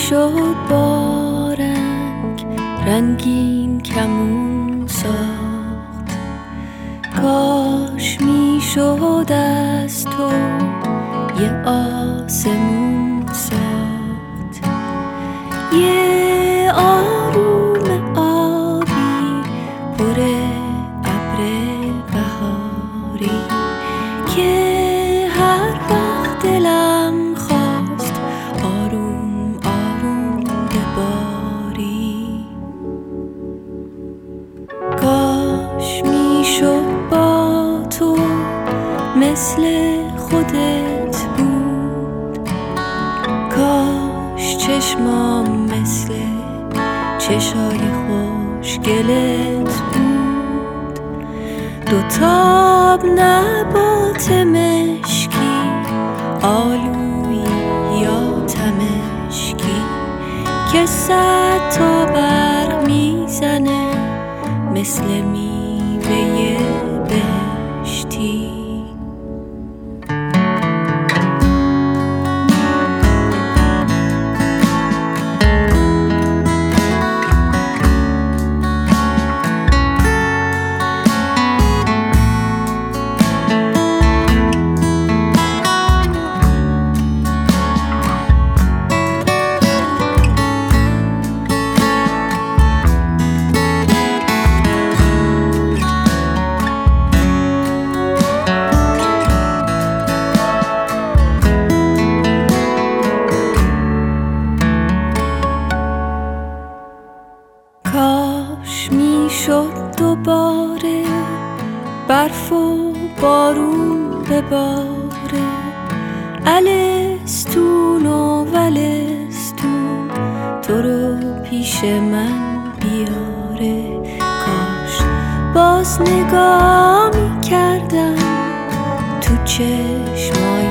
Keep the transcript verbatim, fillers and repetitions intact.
شد با رنگ رنگین کمون ساخت. کاش می شد از تو یه آسمون ساخت، یه آروم آبی پر ابر بهاری که هر وقت دلم خواست آروم آروم بباری. کاش می شد با تو مثل خودت بود، کاش چشمام مثل چشای خوشگلت بود. دو تاب نبات مشکی، آلویی یا تمشکی که صد تا برق میزنه مثل میوه بهشتی. کاش می شد دوباره برف و بارون بباره، الستون و ولستون تو رو پیش من بیاره. کاش باز نگاه می کردم تو چشمای